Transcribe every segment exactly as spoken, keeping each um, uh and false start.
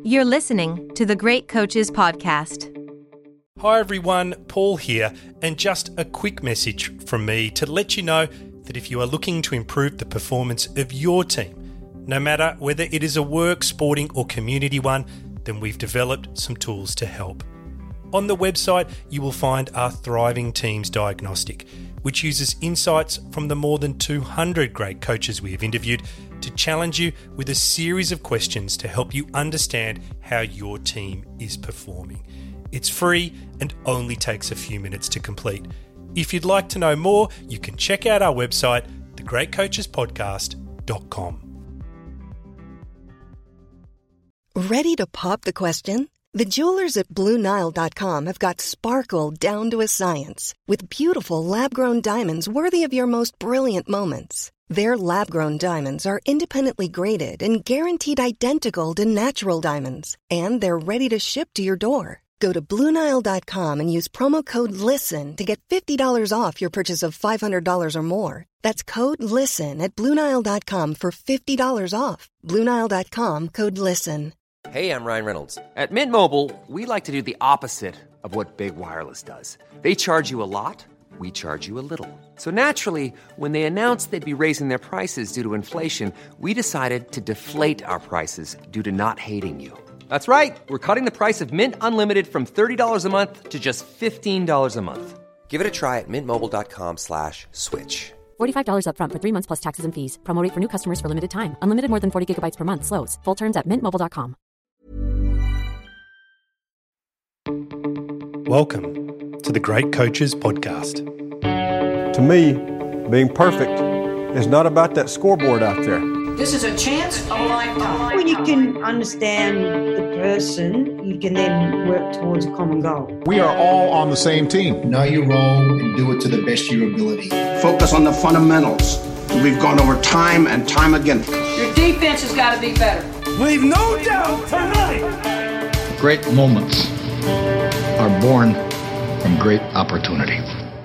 You're listening to the Great Coaches Podcast. Hi everyone, Paul here, and just a quick message from me to let you know that if you are looking to improve the performance of your team, no matter whether it is a work, sporting or community one, then we've developed some tools to help. On the website, you will find our Thriving Teams Diagnostic, which uses insights from the more than two hundred great coaches we have interviewed to challenge you with a series of questions to help you understand how your team is performing. It's free and only takes a few minutes to complete. If you'd like to know more, you can check out our website, the great coaches podcast dot com. Ready to pop the question? The jewelers at Blue Nile dot com have got sparkle down to a science with beautiful lab-grown diamonds worthy of your most brilliant moments. Their lab-grown diamonds are independently graded and guaranteed identical to natural diamonds, and they're ready to ship to your door. Go to Blue Nile dot com and use promo code LISTEN to get fifty dollars off your purchase of five hundred dollars or more. That's code LISTEN at Blue Nile dot com for fifty dollars off. Blue Nile dot com, code LISTEN. Hey, I'm Ryan Reynolds. At Mint Mobile, we like to do the opposite of what Big Wireless does. They charge you a lot, we charge you a little. So naturally, when they announced they'd be raising their prices due to inflation, we decided to deflate our prices due to not hating you. That's right. We're cutting the price of Mint Unlimited from thirty dollars a month to just fifteen dollars a month. Give it a try at mintmobile.com slash switch. forty-five dollars up front for three months plus taxes and fees. Promo rate for new customers for limited time. Unlimited more than forty gigabytes per month. Slows full terms at mint mobile dot com. Welcome to the Great Coaches Podcast. To me, being perfect is not about that scoreboard out there. This is a chance of a lifetime. When you can understand the person, you can then work towards a common goal. We are all on the same team. Know your role and do it to the best of your ability. Focus on the fundamentals. We've gone over time and time again. Your defense has got to be better. Leave no doubt tonight. Great moments are born from great opportunity.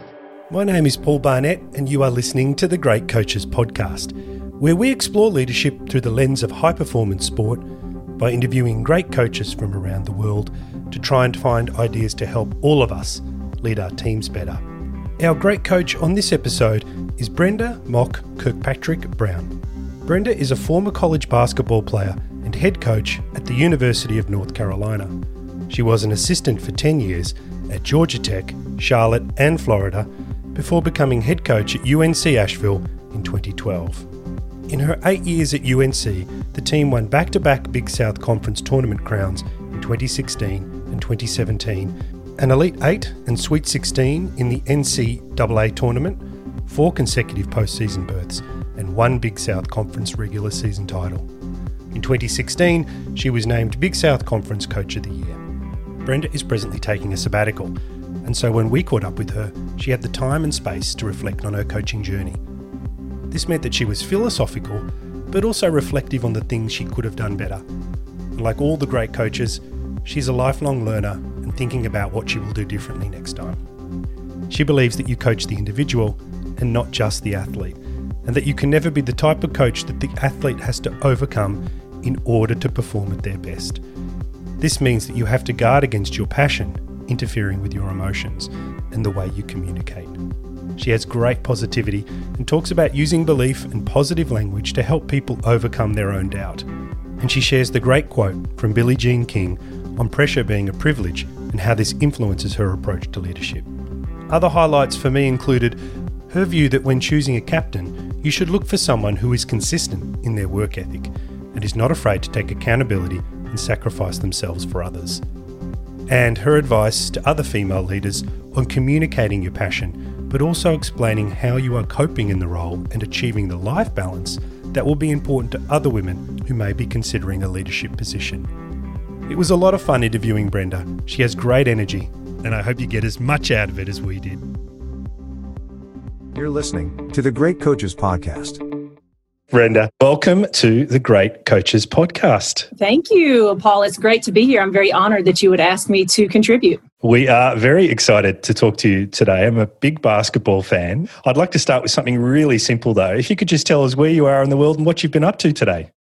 My name is Paul Barnett, and you are listening to the Great Coaches Podcast, where we explore leadership through the lens of high-performance sport by interviewing great coaches from around the world to try and find ideas to help all of us lead our teams better. Our great coach on this episode is Brenda Mock Kirkpatrick Brown. Brenda is a former college basketball player and head coach at the University of North Carolina. She was an assistant for ten years at Georgia Tech, Charlotte and Florida before becoming head coach at U N C Asheville in twenty twelve. In her eight years at U N C, the team won back-to-back Big South Conference tournament crowns in twenty sixteen and twenty seventeen, an Elite eight and Sweet sixteen in the N C double A tournament, four consecutive postseason berths, and one Big South Conference regular season title. In twenty sixteen, she was named Big South Conference Coach of the Year. Brenda is presently taking a sabbatical, and so when we caught up with her, she had the time and space to reflect on her coaching journey. This meant that she was philosophical, but also reflective on the things she could have done better. And like all the great coaches, she's a lifelong learner and thinking about what she will do differently next time. She believes that you coach the individual and not just the athlete, and that you can never be the type of coach that the athlete has to overcome in order to perform at their best. This means that you have to guard against your passion interfering with your emotions and the way you communicate. She has great positivity and talks about using belief and positive language to help people overcome their own doubt. And she shares the great quote from Billie Jean King on pressure being a privilege and how this influences her approach to leadership. Other highlights for me included her view that when choosing a captain, you should look for someone who is consistent in their work ethic and is not afraid to take accountability and sacrifice themselves for others. And her advice to other female leaders on communicating your passion, but also explaining how you are coping in the role and achieving the life balance that will be important to other women who may be considering a leadership position. It was a lot of fun interviewing Brenda. She has great energy, and I hope you get as much out of it as we did. You're listening to the Great Coaches Podcast. Brenda, welcome to the Great Coaches Podcast. Thank you, Paul. It's great to be here. I'm very honored that you would ask me to contribute. We are very excited to talk to you today. I'm a big basketball fan. I'd like to start with something really simple, though. If you could just tell us where you are in the world and what you've been up to today.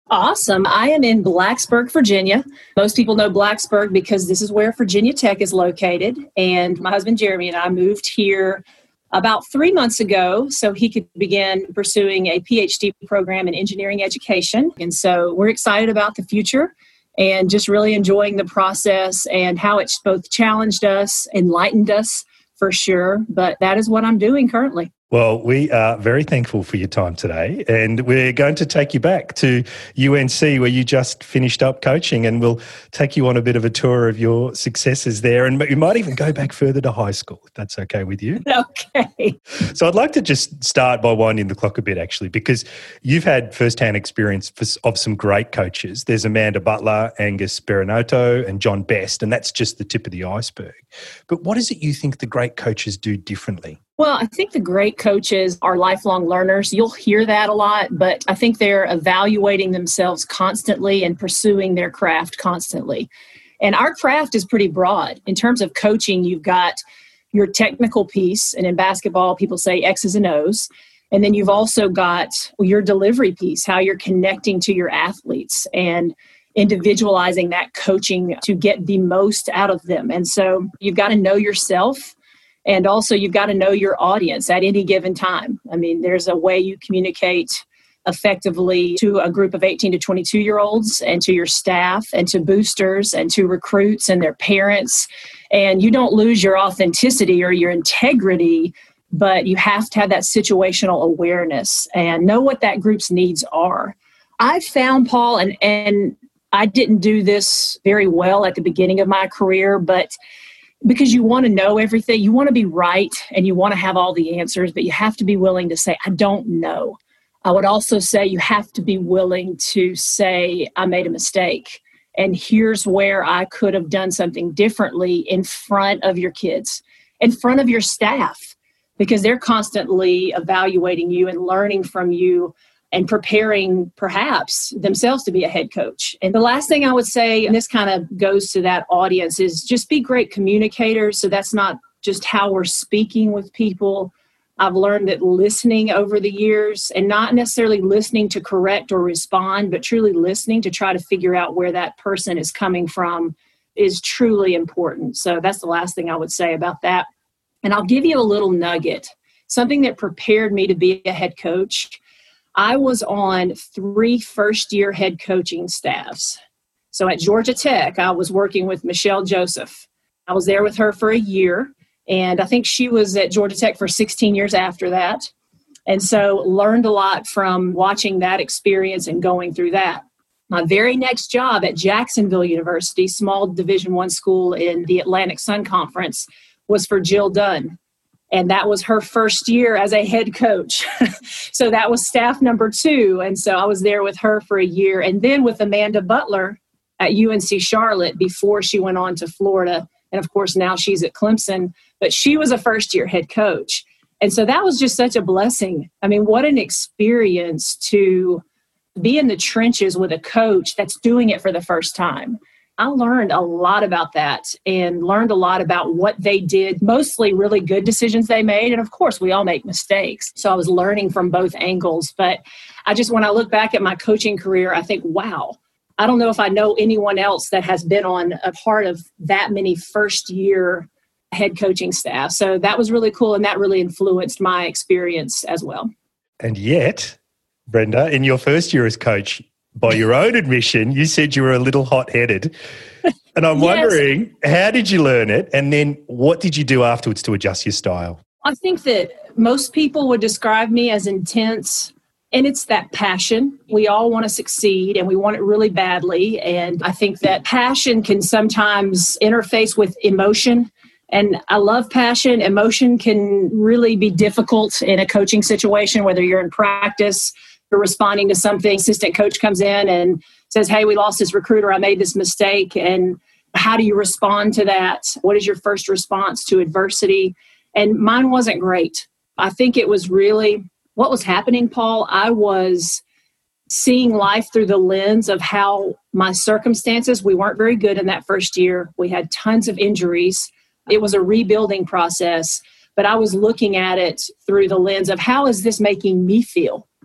Awesome. I am in Blacksburg, Virginia. Most people know Blacksburg because this is where Virginia Tech is located. And my husband, Jeremy, and I moved here about three months ago so he could begin pursuing a P H D program in engineering education. And so we're excited about the future and just really enjoying the process and how it's both challenged us, enlightened us for sure. But that is what I'm doing currently. Well, we are very thankful for your time today, and we're going to take you back to U N C where you just finished up coaching, and we'll take you on a bit of a tour of your successes there, and we might even go back further to high school, if that's okay with you. Okay. So I'd like to just start by winding the clock a bit, actually, because you've had first-hand experience of some great coaches. There's Amanda Butler, Angus Berinato, and John Best, and that's just the tip of the iceberg. But what is it you think the great coaches do differently? Well, I think the great coaches are lifelong learners. You'll hear that a lot, but I think they're evaluating themselves constantly and pursuing their craft constantly. And our craft is pretty broad. In terms of coaching, you've got your technical piece, and in basketball, people say X's and O's. And then you've also got your delivery piece, how you're connecting to your athletes and individualizing that coaching to get the most out of them. And so you've got to know yourself. And also, you've got to know your audience at any given time. I mean, there's a way you communicate effectively to a group of eighteen to twenty-two-year-olds and to your staff and to boosters and to recruits and their parents. And you don't lose your authenticity or your integrity, but you have to have that situational awareness and know what that group's needs are. I found, Paul, and, and I didn't do this very well at the beginning of my career, but because you want to know everything, you want to be right, and you want to have all the answers, but you have to be willing to say, I don't know. I would also say you have to be willing to say, I made a mistake, and here's where I could have done something differently in front of your kids, in front of your staff, because they're constantly evaluating you and learning from you and preparing perhaps themselves to be a head coach. And the last thing I would say, and this kind of goes to that audience, is just be great communicators. So that's not just how we're speaking with people. I've learned that listening over the years, and not necessarily listening to correct or respond, but truly listening to try to figure out where that person is coming from, is truly important. So that's the last thing I would say about that. And I'll give you a little nugget, something that prepared me to be a head coach. I was on three first-year head coaching staffs. So at Georgia Tech, I was working with Michelle Joseph. I was there with her for a year, and I think she was at Georgia Tech for sixteen years after that. And so learned a lot from watching that experience and going through that. My very next job at Jacksonville University, small Division I school in the Atlantic Sun Conference, was for Jill Dunn. And that was her first year as a head coach. So that was staff number two. And so I was there with her for a year. And then with Amanda Butler at U N C Charlotte before she went on to Florida. And of course, now she's at Clemson. But she was a first-year head coach. And so that was just such a blessing. I mean, what an experience to be in the trenches with a coach that's doing it for the first time. I learned a lot about that and learned a lot about what they did, mostly really good decisions they made. And of course, we all make mistakes. So I was learning from both angles. But I just, when I look back at my coaching career, I think, wow, I don't know if I know anyone else that has been on a part of that many first year head coaching staff. So that was really cool. And that really influenced my experience as well. And yet, Brenda, in your first year as coach, by your own admission, you said you were a little hot-headed. And I'm yes. wondering, how did you learn it? And then what did you do afterwards to adjust your style? I think that most people would describe me as intense, and it's that passion. We all want to succeed, and we want it really badly. And I think that passion can sometimes interface with emotion. And I love passion. Emotion can really be difficult in a coaching situation, whether you're in practice, you're responding to something, assistant coach comes in and says, hey, we lost this recruiter, I made this mistake. And how do you respond to that? What is your first response to adversity? And mine wasn't great. I think it was really what was happening, Paul. I was seeing life through the lens of how my circumstances, we weren't very good in that first year. We had tons of injuries. It was a rebuilding process, but I was looking at it through the lens of how is this making me feel?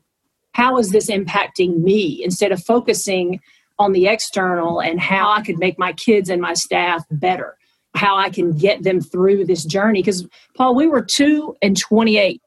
how is this impacting me, instead of focusing on the external and how I could make my kids and my staff better, how I can get them through this journey. Because, Paul, we were two and twenty-eight.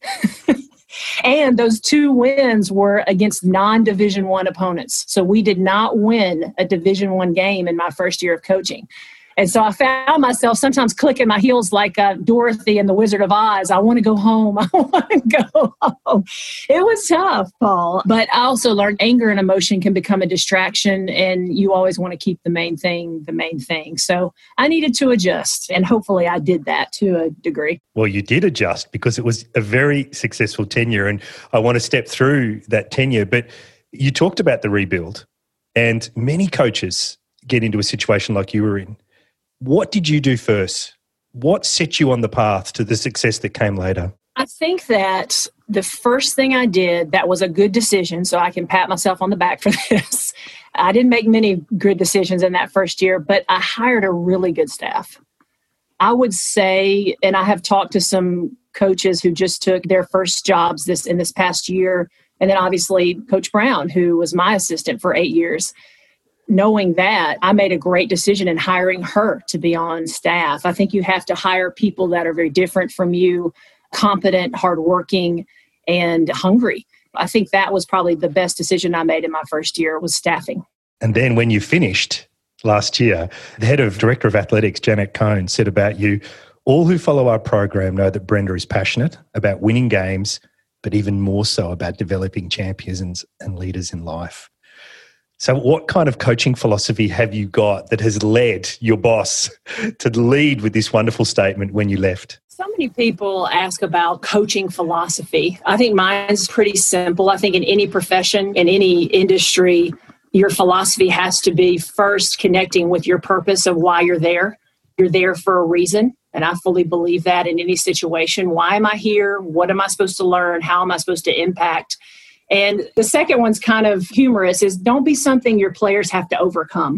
And those two wins were against non-Division One opponents. So we did not win a Division One game in my first year of coaching. And so I found myself sometimes clicking my heels like uh, Dorothy in The Wizard of Oz. I want to go home. I want to go home. It was tough, Paul. But I also learned anger and emotion can become a distraction, and you always want to keep the main thing the main thing. So I needed to adjust, and hopefully I did that to a degree. Well, you did adjust because it was a very successful tenure, and I want to step through that tenure. But you talked about the rebuild, and many coaches get into a situation like you were in. What did you do first? What set you on the path to the success that came later? I think that the first thing I did that was a good decision, so I can pat myself on the back for this. I didn't make many good decisions in that first year, but I hired a really good staff. I would say, and I have talked to some coaches who just took their first jobs this in this past year, and then obviously Coach Brown, who was my assistant for eight years. Knowing that, I made a great decision in hiring her to be on staff. I think you have to hire people that are very different from you, competent, hardworking, and hungry. I think that was probably the best decision I made in my first year was staffing. And then when you finished last year, the head of Director of Athletics, Janet Cohn, said about you, all who follow our program know that Brenda is passionate about winning games, but even more so about developing champions and leaders in life. So what kind of coaching philosophy have you got that has led your boss to lead with this wonderful statement when you left? So many people ask about coaching philosophy. I think mine's pretty simple. I think in any profession, in any industry, your philosophy has to be first connecting with your purpose of why you're there. You're there for a reason. And I fully believe that in any situation. Why am I here? What am I supposed to learn? How am I supposed to impact? And the second one's kind of humorous, is don't be something your players have to overcome.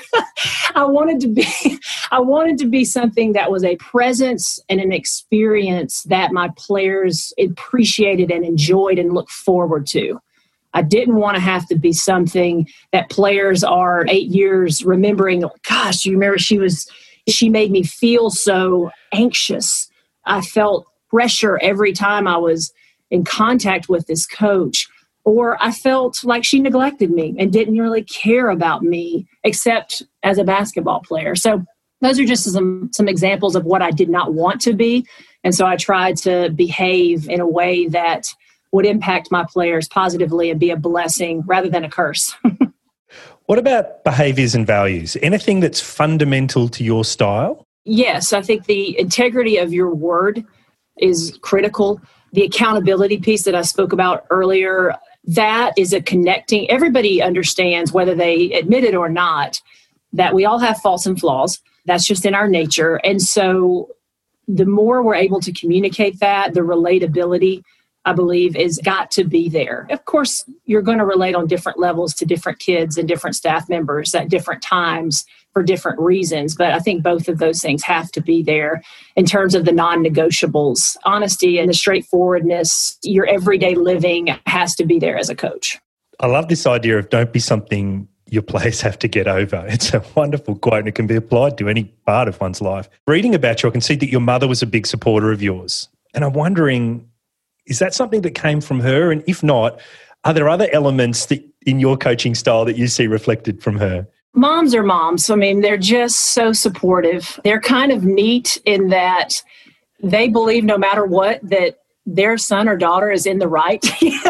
I wanted to be, I wanted to be something that was a presence and an experience that my players appreciated and enjoyed and looked forward to. I didn't want to have to be something that players are eight years remembering, gosh, you remember she was, she made me feel so anxious. I felt pressure every time I was in contact with this coach, or I felt like she neglected me and didn't really care about me except as a basketball player. So those are just some, some examples of what I did not want to be. And so I tried to behave in a way that would impact my players positively and be a blessing rather than a curse. What about behaviors and values? Anything that's fundamental to your style? Yes, I think the integrity of your word is critical. The accountability piece that I spoke about earlier, that is a connecting. Everybody understands, whether they admit it or not, that we all have faults and flaws. That's just in our nature. And so the more we're able to communicate that, the relatability, I believe, is got to be there. Of course, you're going to relate on different levels to different kids and different staff members at different times for different reasons. But I think both of those things have to be there in terms of the non-negotiables. Honesty and the straightforwardness, your everyday living has to be there as a coach. I love this idea of don't be something your players have to get over. It's a wonderful quote and it can be applied to any part of one's life. Reading about you, I can see that your mother was a big supporter of yours. And I'm wondering, is that something that came from her? And if not, are there other elements that in your coaching style that you see reflected from her? Moms are moms. I mean, they're just so supportive. They're kind of neat in that they believe no matter what, that their son or daughter is in the right.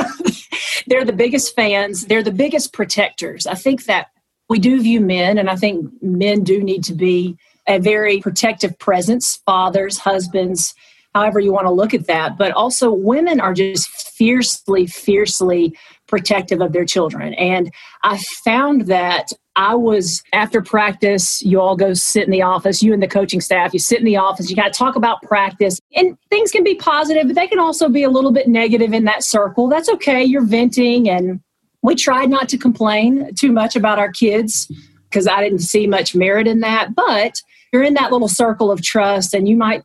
They're the biggest fans. They're the biggest protectors. I think that we do view men, and I think men do need to be a very protective presence, fathers, husbands, however you want to look at that. But also women are just fiercely, fiercely protective of their children. And I found that I was, after practice, you all go sit in the office, you and the coaching staff, you sit in the office, you got to talk about practice. And things can be positive, but they can also be a little bit negative in that circle. That's okay. You're venting. And we tried not to complain too much about our kids because I didn't see much merit in that. But you're in that little circle of trust and you might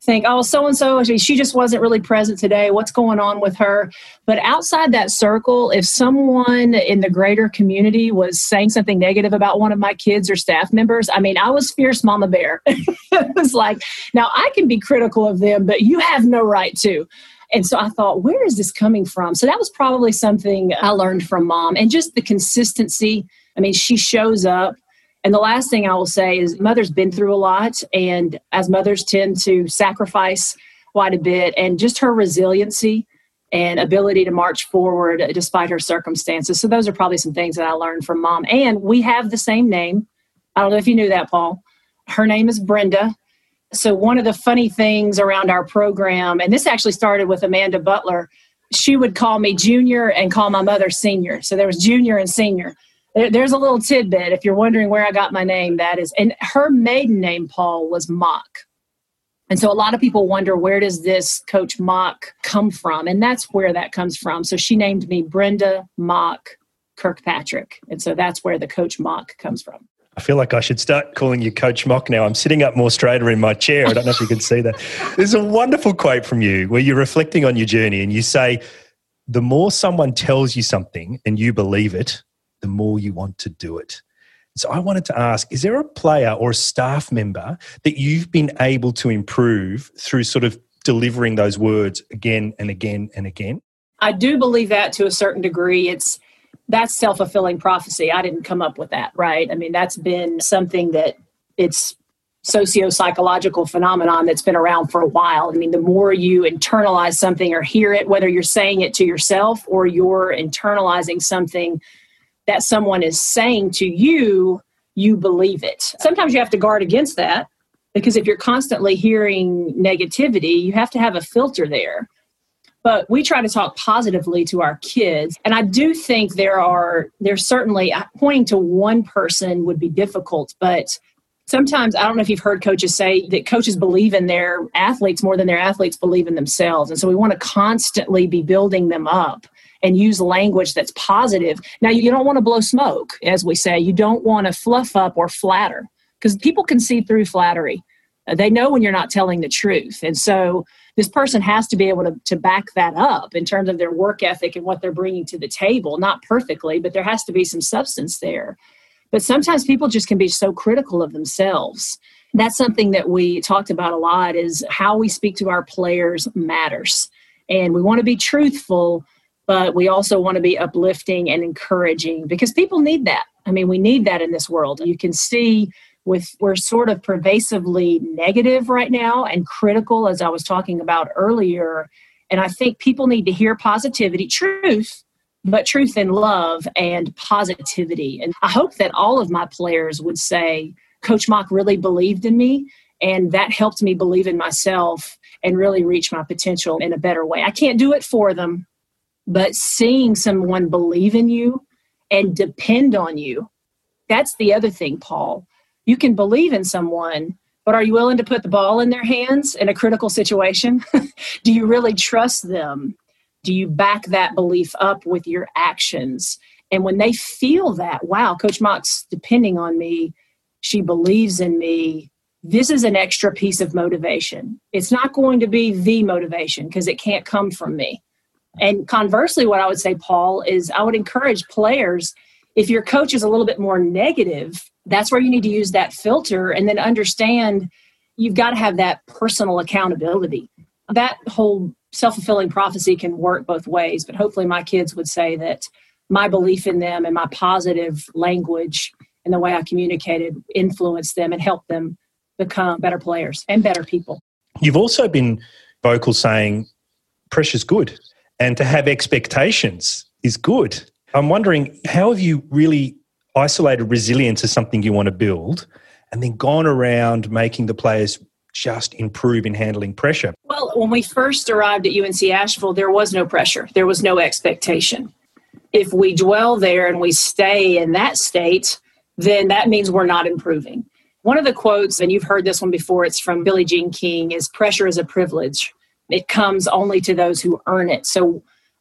think, oh, so-and-so, she just wasn't really present today. What's going on with her? But outside that circle, if someone in the greater community was saying something negative about one of my kids or staff members, I mean, I was fierce mama bear. It was like, now I can be critical of them, but you have no right to. And so I thought, where is this coming from? So that was probably something I learned from mom, and just the consistency. I mean, she shows up. And the last thing I will say is mother's been through a lot, and as mothers tend to sacrifice quite a bit, and just her resiliency and ability to march forward despite her circumstances. So those are probably some things that I learned from mom. And we have the same name. I don't know if you knew that, Paul. Her name is Brenda. So one of the funny things around our program, and this actually started with Amanda Butler, she would call me Junior and call my mother Senior. So there was Junior and Senior. There's a little tidbit. If you're wondering where I got my name, that is, and her maiden name, Paul, was Mock. And so a lot of people wonder, where does this Coach Mock come from? And that's where that comes from. So she named me Brenda Mock Kirkpatrick. And so that's where the Coach Mock comes from. I feel like I should start calling you Coach Mock now. I'm sitting up more straighter in my chair. I don't know if you can see that. There's a wonderful quote from you where you're reflecting on your journey and you say, the more someone tells you something and you believe it, the more you want to do it. So I wanted to ask, is there a player or a staff member that you've been able to improve through sort of delivering those words again and again and again? I do believe that to a certain degree. It's that's self-fulfilling prophecy. I didn't come up with that, right? I mean, that's been something that it's socio-psychological phenomenon that's been around for a while. I mean, the more you internalize something or hear it, whether you're saying it to yourself or you're internalizing something that someone is saying to you, you believe it. Sometimes you have to guard against that, because if you're constantly hearing negativity, you have to have a filter there. But we try to talk positively to our kids. And I do think there are, there's certainly, pointing to one person would be difficult, but sometimes, I don't know if you've heard coaches say that coaches believe in their athletes more than their athletes believe in themselves. And so we want to constantly be building them up and use language that's positive. Now, you don't want to blow smoke, as we say. You don't want to fluff up or flatter, because people can see through flattery. They know when you're not telling the truth. And so this person has to be able to, to back that up in terms of their work ethic and what they're bringing to the table. Not perfectly, but there has to be some substance there. But sometimes people just can be so critical of themselves. That's something that we talked about a lot, is how we speak to our players matters. And we want to be truthful, but we also want to be uplifting and encouraging, because people need that. I mean, we need that in this world. You can see with we're sort of pervasively negative right now and critical, as I was talking about earlier. And I think people need to hear positivity, truth, but truth in love and positivity. And I hope that all of my players would say, Coach Mock really believed in me, and that helped me believe in myself and really reach my potential in a better way. I can't do it for them, but seeing someone believe in you and depend on you, that's the other thing, Paul. You can believe in someone, but are you willing to put the ball in their hands in a critical situation? Do you really trust them? Do you back that belief up with your actions? And when they feel that, wow, Coach Mock's depending on me, she believes in me, this is an extra piece of motivation. It's not going to be the motivation, because it can't come from me. And conversely, what I would say, Paul, is I would encourage players, if your coach is a little bit more negative, that's where you need to use that filter, and then understand you've got to have that personal accountability. That whole self-fulfilling prophecy can work both ways, but hopefully my kids would say that my belief in them and my positive language and the way I communicated influenced them and helped them become better players and better people. You've also been vocal saying pressure's good, and to have expectations is good. I'm wondering, how have you really isolated resilience as something you want to build and then gone around making the players just improve in handling pressure? Well, when we first arrived at U N C Asheville, there was no pressure. There was no expectation. If we dwell there and we stay in that state, then that means we're not improving. One of the quotes, and you've heard this one before, it's from Billie Jean King, is pressure is a privilege. It comes only to those who earn it. So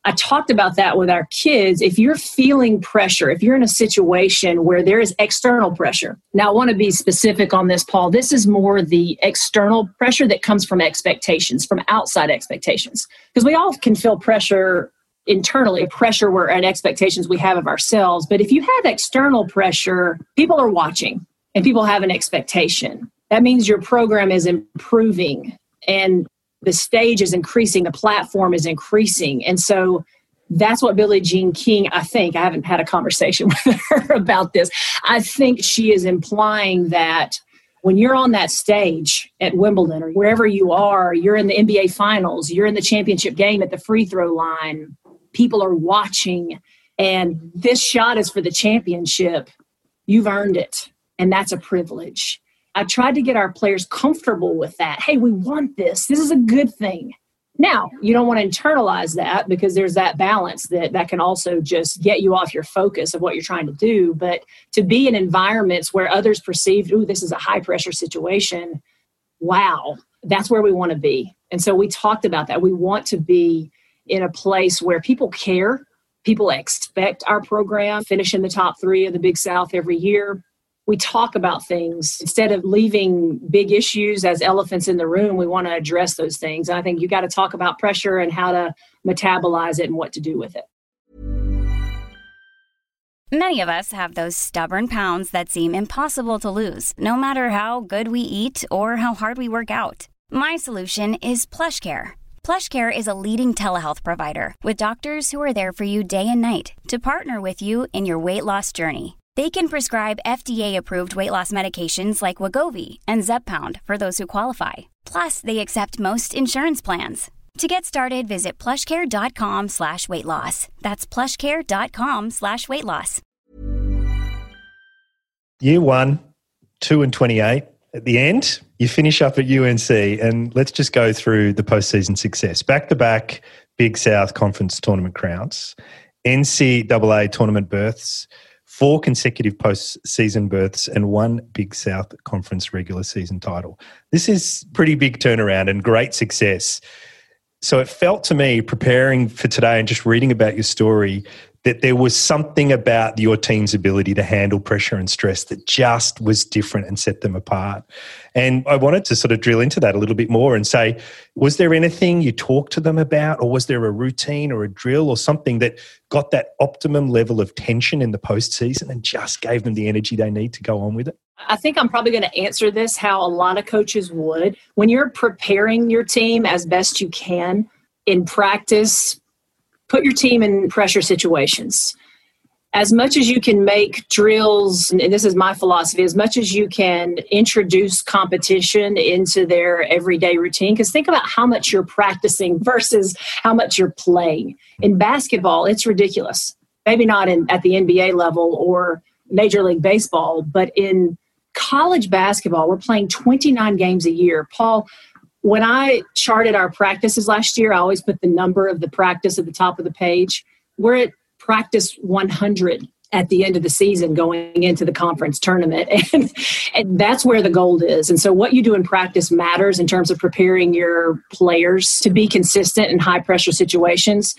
I talked about that with our kids. If you're feeling pressure, if you're in a situation where there is external pressure. Now, I want to be specific on this, Paul. This is more the external pressure that comes from expectations, from outside expectations. Because we all can feel pressure internally, pressure where and expectations we have of ourselves. But if you have external pressure, people are watching and people have an expectation. That means your program is improving and the stage is increasing, the platform is increasing. And so that's what Billie Jean King, I think, I haven't had a conversation with her about this. I think she is implying that when you're on that stage at Wimbledon or wherever you are, you're in the N B A finals, you're in the championship game at the free throw line, people are watching, and this shot is for the championship. You've earned it, and that's a privilege. I tried to get our players comfortable with that. Hey, we want this. This is a good thing. Now, you don't want to internalize that because there's that balance that, that can also just get you off your focus of what you're trying to do. But to be in environments where others perceive, ooh, this is a high-pressure situation, wow, that's where we want to be. And so we talked about that. We want to be in a place where people care. People expect our program, finish in the top three of the Big South every year. We talk about things instead of leaving big issues as elephants in the room. We want to address those things. And I think you got to talk about pressure and how to metabolize it and what to do with it. Many of us have those stubborn pounds that seem impossible to lose, no matter how good we eat or how hard we work out. My solution is PlushCare. PlushCare is a leading telehealth provider with doctors who are there for you day and night to partner with you in your weight loss journey. They can prescribe F D A-approved weight loss medications like Wegovy and Zepbound for those who qualify. Plus, they accept most insurance plans. To get started, visit plushcare.com slash weight loss. That's plushcare.com slash weight loss. Year one, two and twenty-eight. At the end, you finish up at U N C, and let's just go through the postseason success. Back-to-back Big South Conference tournament crowns, N C double A tournament berths, four consecutive postseason berths, and one Big South Conference regular season title. This is pretty big turnaround and great success. So it felt to me, preparing for today and just reading about your story, that there was something about your team's ability to handle pressure and stress that just was different and set them apart. And I wanted to sort of drill into that a little bit more and say, was there anything you talked to them about, or was there a routine or a drill or something that got that optimum level of tension in the postseason and just gave them the energy they need to go on with it? I think I'm probably going to answer this how a lot of coaches would. When you're preparing your team as best you can in practice, put your team in pressure situations. As much as you can make drills, and this is my philosophy, as much as you can introduce competition into their everyday routine, because think about how much you're practicing versus how much you're playing. In basketball, it's ridiculous. Maybe not in, at the N B A level or Major League Baseball, but in college basketball, we're playing twenty-nine games a year. Paul, when I charted our practices last year, I always put the number of the practice at the top of the page. We're at practice one hundred at the end of the season going into the conference tournament. And, and that's where the gold is. And so what you do in practice matters in terms of preparing your players to be consistent in high pressure situations.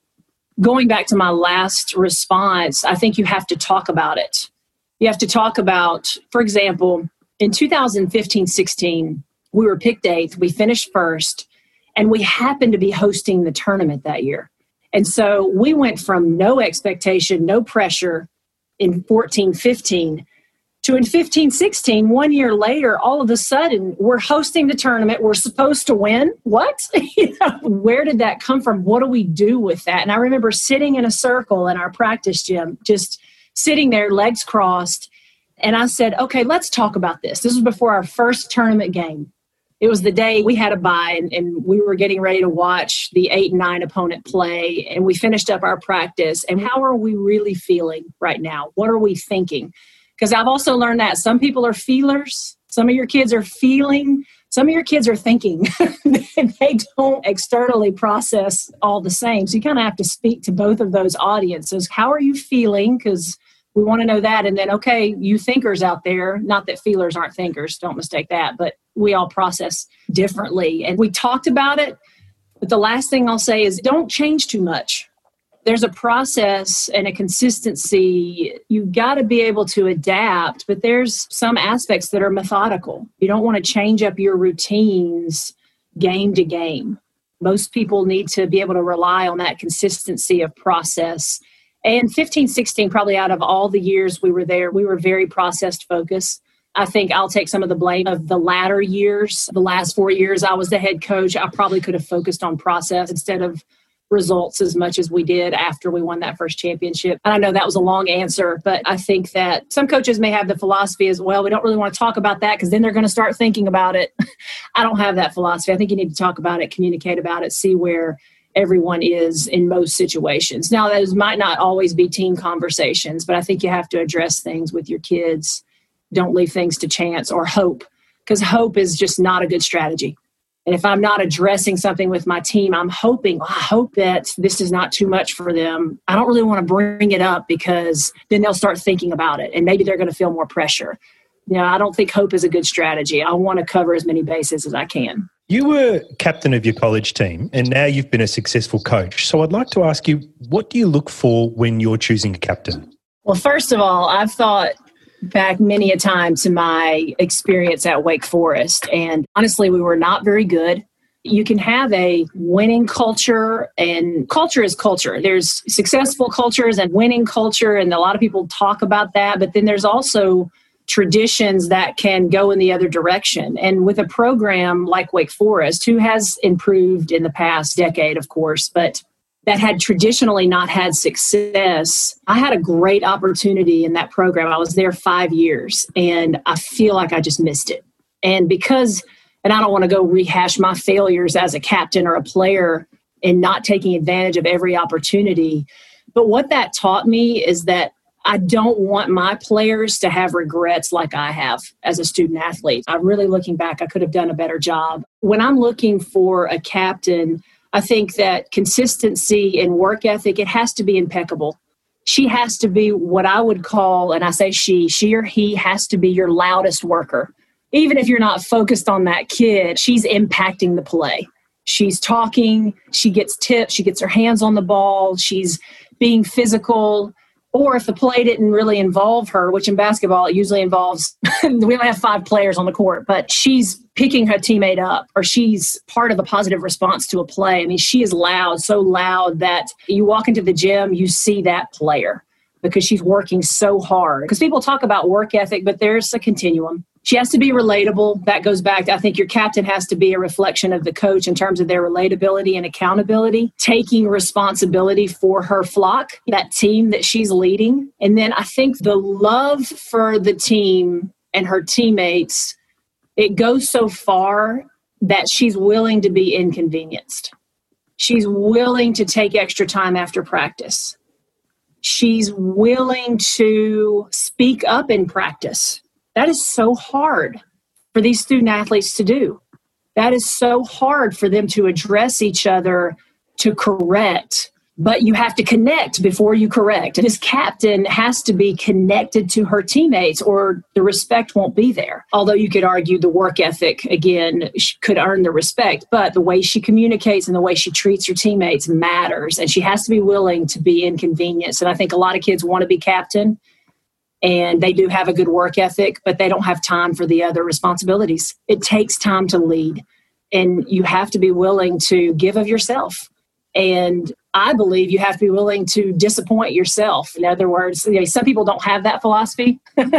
Going back to my last response, I think you have to talk about it. You have to talk about, for example, in two thousand fifteen sixteen, we were picked eighth, we finished first, and we happened to be hosting the tournament that year. And so we went from no expectation, no pressure in fourteen fifteen to in fifteen sixteen, one year later, all of a sudden, we're hosting the tournament. We're supposed to win. What? You know, where did that come from? What do we do with that? And I remember sitting in a circle in our practice gym, just sitting there, legs crossed. And I said, okay, let's talk about this. This was before our first tournament game. It was the day we had a bye, and, and we were getting ready to watch the eight and nine opponent play, and we finished up our practice. And how are we really feeling right now? What are we thinking? Because I've also learned that some people are feelers. Some of your kids are feeling. Some of your kids are thinking. They don't externally process all the same. So you kind of have to speak to both of those audiences. How are you feeling? Because we want to know that. And then, okay, you thinkers out there, not that feelers aren't thinkers, don't mistake that, but we all process differently. And we talked about it, but the last thing I'll say is don't change too much. There's a process and a consistency. You've got to be able to adapt, but there's some aspects that are methodical. You don't want to change up your routines game to game. Most people need to be able to rely on that consistency of process. And fifteen, sixteen, probably out of all the years we were there, we were very process focused. I think I'll take some of the blame of the latter years. The last four years I was the head coach, I probably could have focused on process instead of results as much as we did after we won that first championship. And I know that was a long answer, but I think that some coaches may have the philosophy as well. We don't really want to talk about that because then they're going to start thinking about it. I don't have that philosophy. I think you need to talk about it, communicate about it, see where everyone is in most situations. Now, those might not always be team conversations, but I think you have to address things with your kids. Don't leave things to chance or hope, because hope is just not a good strategy. And if I'm not addressing something with my team, I'm hoping, I hope that this is not too much for them. I don't really want to bring it up because then they'll start thinking about it and maybe they're going to feel more pressure. You know, I don't think hope is a good strategy. I want to cover as many bases as I can. You were captain of your college team and now you've been a successful coach. So I'd like to ask you, what do you look for when you're choosing a captain? Well, first of all, I've thought back many a time to my experience at Wake Forest. And honestly, we were not very good. You can have a winning culture, and culture is culture. There's successful cultures and winning culture, and a lot of people talk about that. But then there's also traditions that can go in the other direction. And with a program like Wake Forest, who has improved in the past decade, of course, but that had traditionally not had success, I had a great opportunity in that program. I was there five years, and I feel like I just missed it. And because, and I don't want to go rehash my failures as a captain or a player in not taking advantage of every opportunity, but what that taught me is that I don't want my players to have regrets like I have as a student athlete. I'm really looking back, I could have done a better job. When I'm looking for a captain, I think that consistency and work ethic, it has to be impeccable. She has to be what I would call, and I say she, she or he has to be your loudest worker. Even if you're not focused on that kid, she's impacting the play. She's talking, she gets tips, she gets her hands on the ball, she's being physical. Or if the play didn't really involve her, which in basketball it usually involves, we only have five players on the court, but she's picking her teammate up, or she's part of a positive response to a play. I mean, she is loud, so loud that you walk into the gym, you see that player because she's working so hard. Because people talk about work ethic, but there's a continuum. She has to be relatable. That goes back to, I think your captain has to be a reflection of the coach in terms of their relatability and accountability, taking responsibility for her flock, that team that she's leading. And then I think the love for the team and her teammates, it goes so far that she's willing to be inconvenienced. She's willing to take extra time after practice. She's willing to speak up in practice. That is so hard for these student athletes to do. That is so hard for them to address each other, to correct, but you have to connect before you correct. This captain has to be connected to her teammates or the respect won't be there. Although you could argue the work ethic, again, could earn the respect, but the way she communicates and the way she treats her teammates matters, and she has to be willing to be inconvenienced. And I think a lot of kids want to be captain, and they do have a good work ethic, but they don't have time for the other responsibilities. It takes time to lead, and you have to be willing to give of yourself. And I believe you have to be willing to disappoint yourself. In other words, you know, some people don't have that philosophy.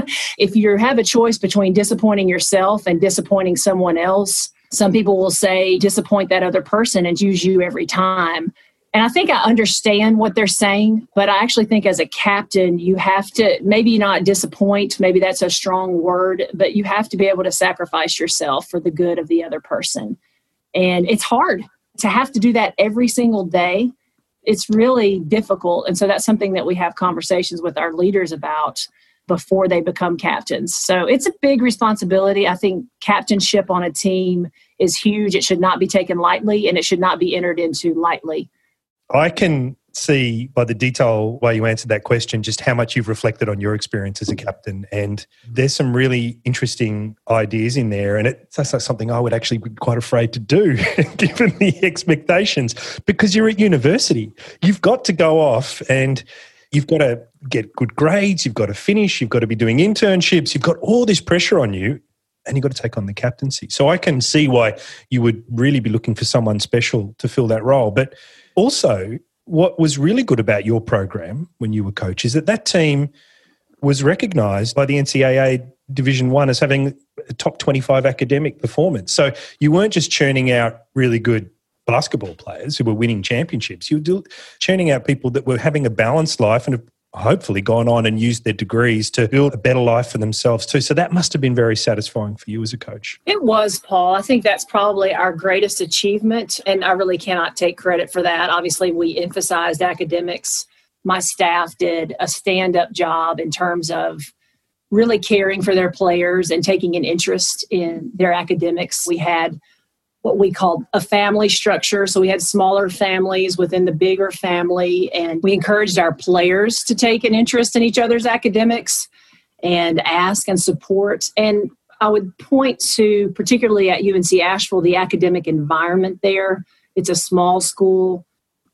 If you have a choice between disappointing yourself and disappointing someone else, some people will say disappoint that other person and use you every time. And I think I understand what they're saying, but I actually think as a captain, you have to maybe not disappoint. Maybe that's a strong word, but you have to be able to sacrifice yourself for the good of the other person. And it's hard to have to do that every single day. It's really difficult. And so that's something that we have conversations with our leaders about before they become captains. So it's a big responsibility. I think captainship on a team is huge. It should not be taken lightly, and it should not be entered into lightly. I can see by the detail way you answered that question just how much you've reflected on your experience as a captain. And there's some really interesting ideas in there. And it, that's like something I would actually be quite afraid to do given the expectations, because you're at university. You've got to go off and you've got to get good grades, you've got to finish, you've got to be doing internships, you've got all this pressure on you, and you've got to take on the captaincy. So I can see why you would really be looking for someone special to fill that role. But also, what was really good about your program when you were coach is that that team was recognised by the N C double A Division One as having a top twenty-five academic performance. So you weren't just churning out really good basketball players who were winning championships. You were churning out people that were having a balanced life and have hopefully gone on and used their degrees to build a better life for themselves too. So that must have been very satisfying for you as a coach. It was, Paul. I think that's probably our greatest achievement, and I really cannot take credit for that. Obviously, we emphasized academics. My staff did a stand-up job in terms of really caring for their players and taking an interest in their academics. We had what we called a family structure. So we had smaller families within the bigger family, and we encouraged our players to take an interest in each other's academics and ask and support. And I would point to, particularly at U N C Asheville, the academic environment there. It's a small school.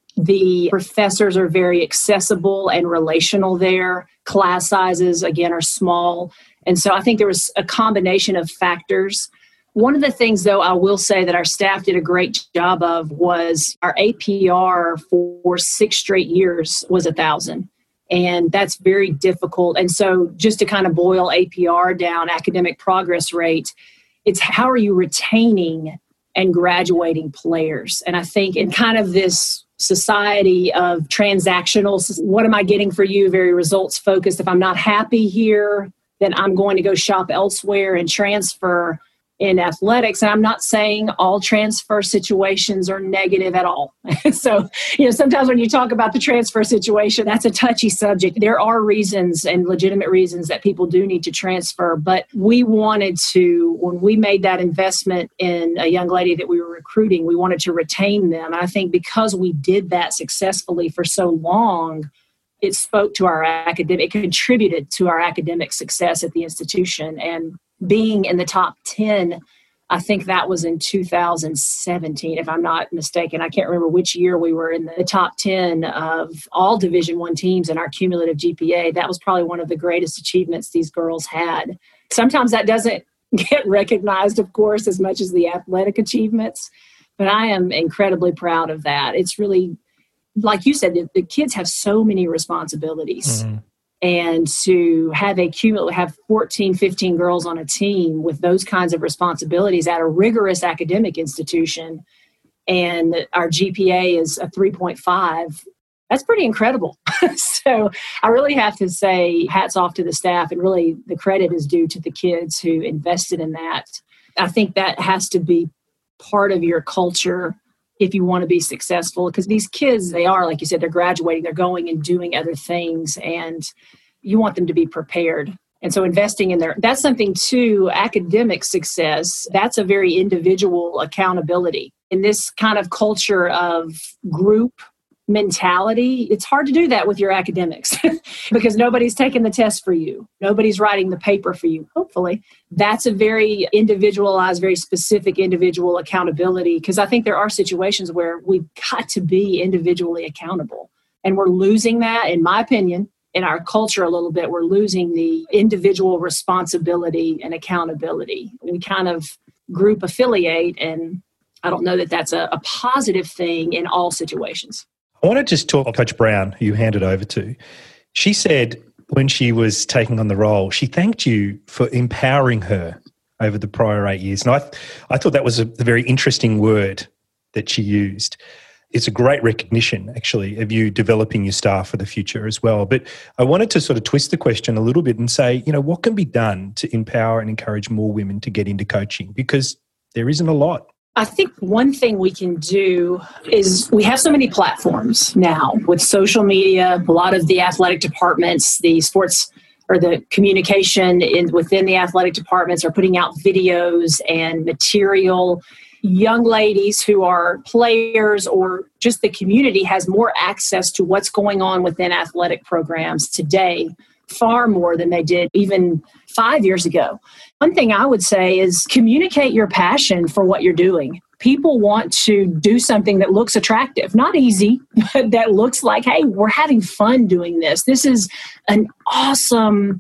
The professors are very accessible and relational there. Class sizes, again, are small. And so I think there was a combination of factors. One of the things, though, I will say that our staff did a great job of was our A P R for six straight years was one thousand. And that's very difficult. And so just to kind of boil A P R down, academic progress rate, it's how are you retaining and graduating players? And I think in kind of this society of transactional, what am I getting for you? Very results focused. If I'm not happy here, then I'm going to go shop elsewhere and transfer in athletics. And I'm not saying all transfer situations are negative at all. So, you know, sometimes when you talk about the transfer situation, that's a touchy subject. There are reasons and legitimate reasons that people do need to transfer. But we wanted to, when we made that investment in a young lady that we were recruiting, we wanted to retain them. And I think because we did that successfully for so long, it spoke to our academic, it contributed to our academic success at the institution. And being in the top ten, I think that was in two thousand seventeen, if I'm not mistaken. I can't remember which year we were in the top ten of all Division One teams in our cumulative G P A. That was probably one of the greatest achievements these girls had. Sometimes that doesn't get recognized, of course, as much as the athletic achievements, but I am incredibly proud of that. It's really, like you said, the, the kids have so many responsibilities. Mm-hmm. And to have a cumulative, have fourteen, fifteen girls on a team with those kinds of responsibilities at a rigorous academic institution, and our G P A is a three point five, that's pretty incredible. So I really have to say hats off to the staff, and really the credit is due to the kids who invested in that. I think that has to be part of your culture if you want to be successful, because these kids, they are, like you said, they're graduating, they're going and doing other things, and you want them to be prepared. And so investing in their, that's something too, academic success, that's a very individual accountability. In this kind of culture of group mentality, it's hard to do that with your academics because nobody's taking the test for you. Nobody's writing the paper for you, hopefully. That's a very individualized, very specific individual accountability, because I think there are situations where we've got to be individually accountable. And we're losing that, in my opinion, in our culture a little bit. We're losing the individual responsibility and accountability. We kind of group affiliate, and I don't know that that's a, a positive thing in all situations. I want to just talk to Coach Brown, who you handed over to. She said when she was taking on the role, she thanked you for empowering her over the prior eight years. And I, I thought that was a, a very interesting word that she used. It's a great recognition, actually, of you developing your staff for the future as well. But I wanted to sort of twist the question a little bit and say, you know, what can be done to empower and encourage more women to get into coaching? Because there isn't a lot. I think one thing we can do is we have so many platforms now with social media, a lot of the athletic departments, the sports or the communication in, within the athletic departments are putting out videos and material. young ladies who are players or just the community has more access to what's going on within athletic programs today, far more than they did even five years ago. One thing I would say is communicate your passion for what you're doing. People want to do something that looks attractive, not easy, but that looks like, hey, we're having fun doing this. This is an awesome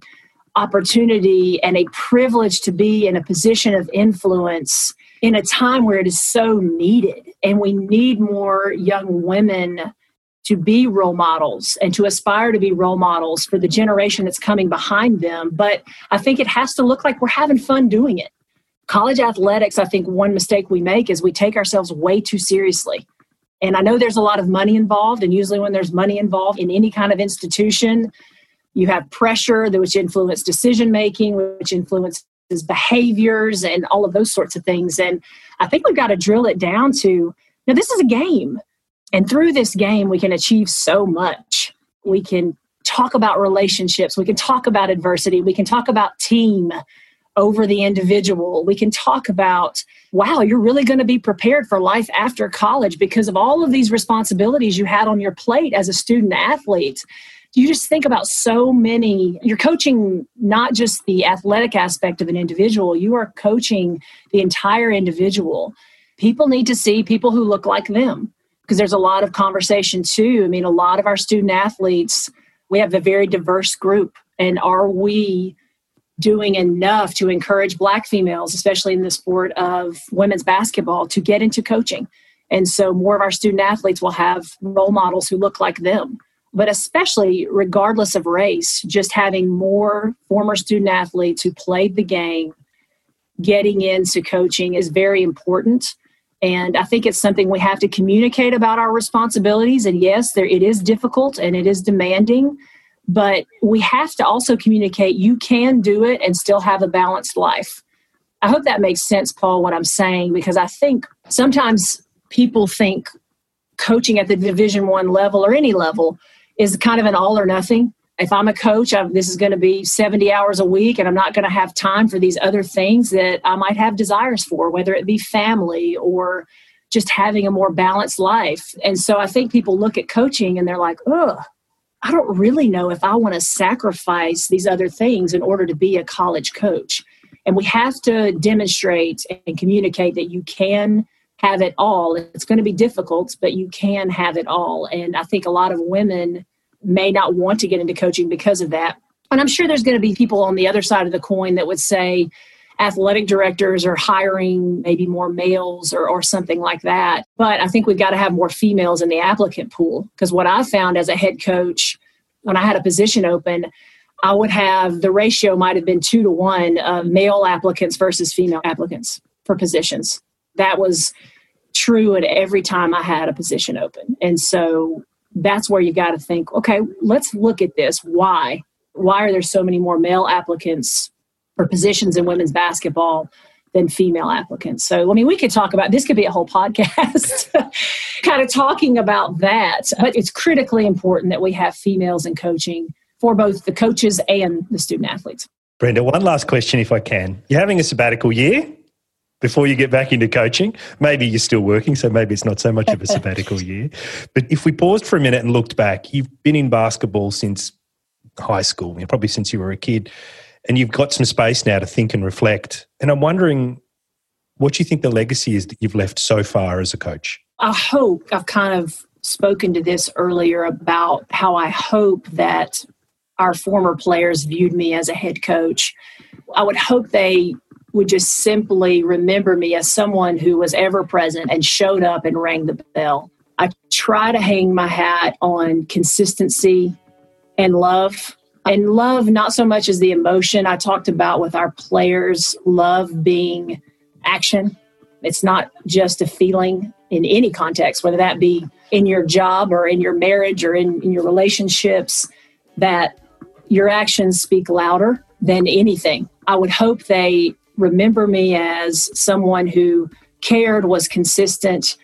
opportunity and a privilege to be in a position of influence in a time where it is so needed. And we need more young women to be role models and to aspire to be role models for the generation that's coming behind them. But I think it has to look like we're having fun doing it. College athletics, I think one mistake we make is we take ourselves way too seriously. And I know there's a lot of money involved, and usually when there's money involved in any kind of institution, you have pressure that which influences decision-making, which influences behaviors and all of those sorts of things. And I think we've got to drill it down to, now this is a game. And through this game, we can achieve so much. We can talk about relationships. We can talk about adversity. We can talk about team over the individual. We can talk about, wow, you're really going to be prepared for life after college because of all of these responsibilities you had on your plate as a student athlete. You just think about so many, you're coaching not just the athletic aspect of an individual, you are coaching the entire individual. People need to see people who look like them because there's a lot of conversation too. I mean, a lot of our student athletes, we have a very diverse group. And are we doing enough to encourage Black females, especially in the sport of women's basketball, to get into coaching? And so more of our student athletes will have role models who look like them. But especially regardless of race, just having more former student athletes who played the game getting into coaching is very important. And I think it's something we have to communicate about our responsibilities. And yes, there it is difficult and it is demanding, but we have to also communicate you can do it and still have a balanced life. I hope that makes sense, Paul, what I'm saying, because I think sometimes people think coaching at the Division One level or any level is kind of an all or nothing. If I'm a coach, I'm, this is going to be seventy hours a week, and I'm not going to have time for these other things that I might have desires for, whether it be family or just having a more balanced life. And so I think people look at coaching and they're like, oh, I don't really know if I want to sacrifice these other things in order to be a college coach. And we have to demonstrate and communicate that you can have it all. It's going to be difficult, but you can have it all. And I think a lot of women may not want to get into coaching because of that. And I'm sure there's going to be people on the other side of the coin that would say athletic directors are hiring maybe more males or, or something like that. But I think we've got to have more females in the applicant pool, because what I found as a head coach, when I had a position open, I would have, the ratio might have been two to one of male applicants versus female applicants for positions. That was true at every time I had a position open. And so that's where you got to think, okay, let's look at this. Why? Why are there so many more male applicants for positions in women's basketball than female applicants? So, I mean, we could talk about, this could be a whole podcast kind of talking about that. But it's critically important that we have females in coaching for both the coaches and the student athletes. Brenda, one last question if I can. You're having a sabbatical year before you get back into coaching. Maybe you're still working, so maybe it's not so much of a sabbatical year. But if we paused for a minute and looked back, you've been in basketball since high school, probably since you were a kid, and you've got some space now to think and reflect. And I'm wondering what you think the legacy is that you've left so far as a coach. I hope, I've kind of spoken to this earlier about how I hope that our former players viewed me as a head coach. I would hope they would just simply remember me as someone who was ever present and showed up and rang the bell. I try to hang my hat on consistency and love. And love, not so much as the emotion I talked about with our players, love being action. It's not just a feeling in any context, whether that be in your job or in your marriage or in, in your relationships, that your actions speak louder than anything. I would hope they remember me as someone who cared, was consistent,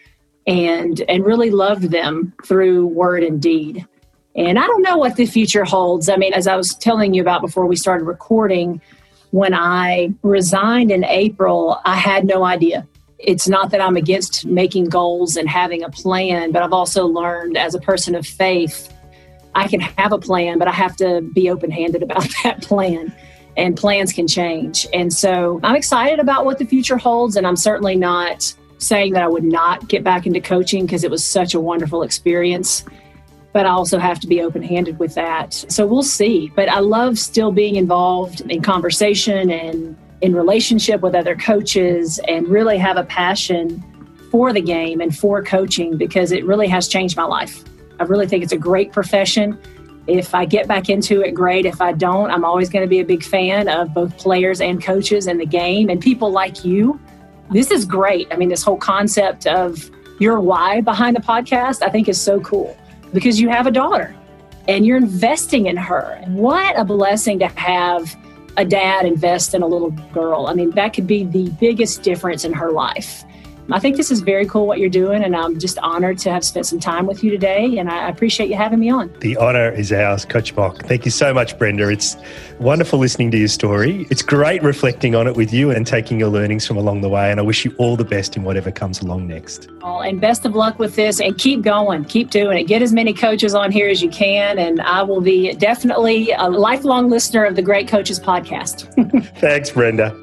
and and really loved them through word and deed. And I don't know what the future holds. I mean, as I was telling you about before we started recording, when I resigned in April, I had no idea. it's not that I'm against making goals and having a plan, but I've also learned as a person of faith, I can have a plan, but I have to be open-handed about that plan, and plans can change. And so I'm excited about what the future holds, and I'm certainly not saying that I would not get back into coaching because it was such a wonderful experience, but I also have to be open-handed with that. So we'll see. But I love still being involved in conversation and in relationship with other coaches, and really have a passion for the game and for coaching because it really has changed my life. I really think it's a great profession. If I get back into it, great. If I don't, I'm always going to be a big fan of both players and coaches and the game and people like you. This is great. I mean, this whole concept of your why behind the podcast, I think is so cool because you have a daughter and you're investing in her. What a blessing to have a dad invest in a little girl. I mean, that could be the biggest difference in her life. I think this is very cool what you're doing, and I'm just honored to have spent some time with you today, and I appreciate you having me on. The honour is ours, Coach Mock. Thank you so much, Brenda. It's wonderful listening to your story. It's great reflecting on it with you and taking your learnings from along the way, and I wish you all the best in whatever comes along next. Oh, and best of luck with this, and keep going. Keep doing it. Get as many coaches on here as you can, and I will be definitely a lifelong listener of the Great Coaches podcast. Thanks, Brenda.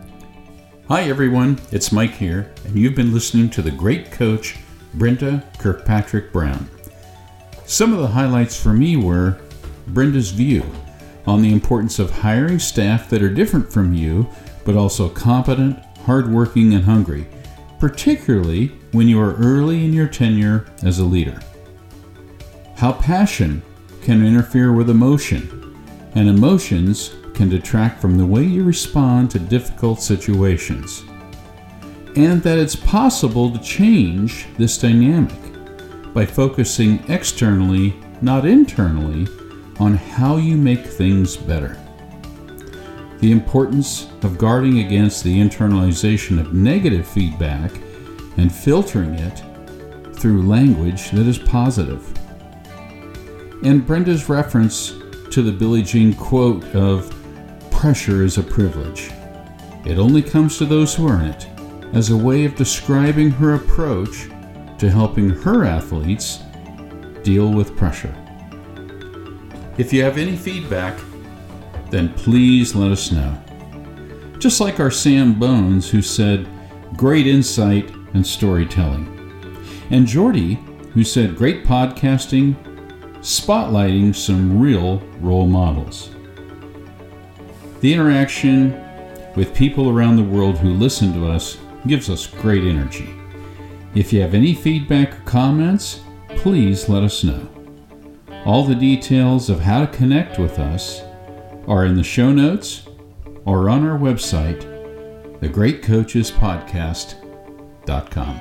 Hi everyone, it's Mike here, and you've been listening to the great coach, Brenda Kirkpatrick Brown. Some of the highlights for me were Brenda's view on the importance of hiring staff that are different from you, but also competent, hardworking, and hungry, particularly when you are early in your tenure as a leader. How passion can interfere with emotion, and emotions can detract from the way you respond to difficult situations, and that it's possible to change this dynamic by focusing externally, not internally, on how you make things better. The importance of guarding against the internalization of negative feedback and filtering it through language that is positive. And Brenda's reference to the Billie Jean quote of "Pressure is a privilege. It only comes to those who earn it," as a way of describing her approach to helping her athletes deal with pressure. If you have any feedback, then please let us know. Just like our Sam Bones, who said, "Great insight and storytelling." And Jordy, who said, "Great podcasting, spotlighting some real role models." The interaction with people around the world who listen to us gives us great energy. If you have any feedback or comments, please let us know. All the details of how to connect with us are in the show notes or on our website, the great coaches podcast dot com.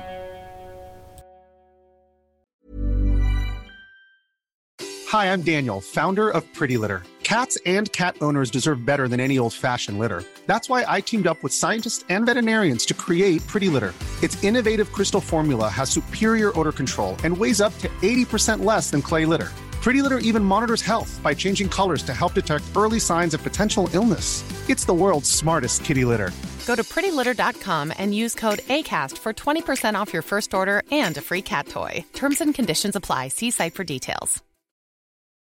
Hi, I'm Daniel, founder of Pretty Litter. Cats and cat owners deserve better than any old-fashioned litter. That's why I teamed up with scientists and veterinarians to create Pretty Litter. Its innovative crystal formula has superior odor control and weighs up to eighty percent less than clay litter. Pretty Litter even monitors health by changing colors to help detect early signs of potential illness. It's the world's smartest kitty litter. Go to pretty litter dot com and use code ACAST for twenty percent off your first order and a free cat toy. Terms and conditions apply. See site for details.